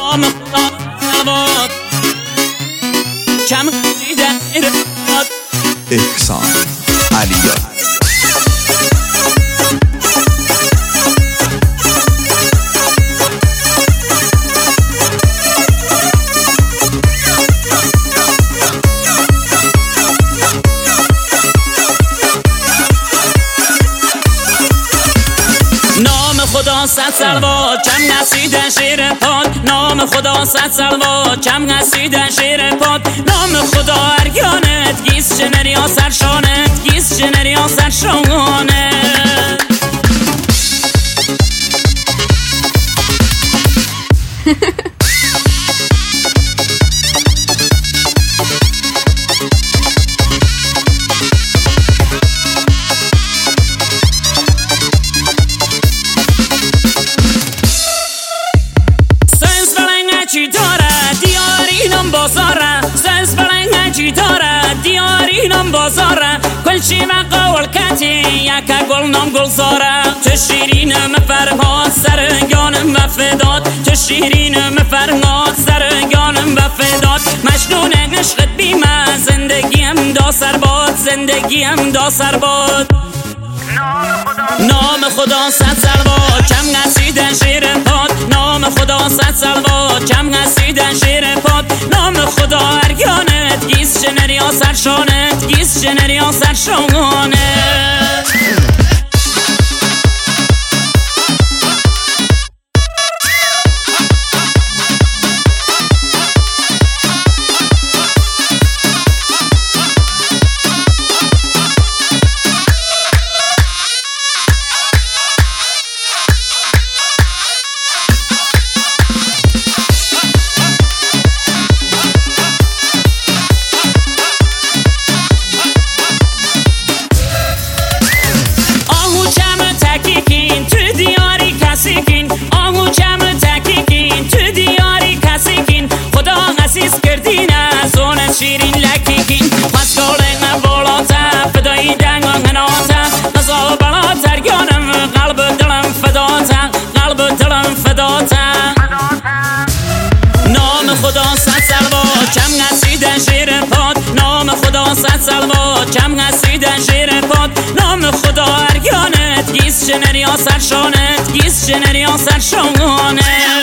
نام خدا سلوات کم دیدن ایراد احسان علیاری. خدا صد سلوات کم نسیدن شیر پاد نام خدا صد سلوات کم نسیدن شیر پاد نام خدا ارگانت گیس شنری ها سرشانت گیس شنری ها سرشانت چی داره دیاری نم بازاره سنس بلنگ چی داره دیاری نم بازاره کلچی و قول کتی یکا گل نم گل زاره تو شیرینم فرهاد سرگانم و فداد تو شیرینم فرهاد سرگانم و فداد مجنون عشقت بیمه زندگیم دا سرباد زندگیم دا سرباد نام خدا صد سلوات کم نسیدن شیر پاد نام خدا صد سلوات کم نسیدن شیر پاد نام خدا ارگانت گیس شنری ها سرشانت گیس شنری ها سرشانت آهو کم تکیکین تو دیاری کسیکین خدا عزیز کردین از اون شیرین لکیکین مسکالین بالاتا فدایی دنگان هناتا نزا بلاتر گانم قلب دلم فداتا قلب دلم فداتا نام خدا صد سلوات کم نسیدن شیر پاد نام خدا صد سلوات کم نسیدن شیر پاد نام خدا ارگانت گیس شنری ها سرشانت گیس شنری ها سرشانت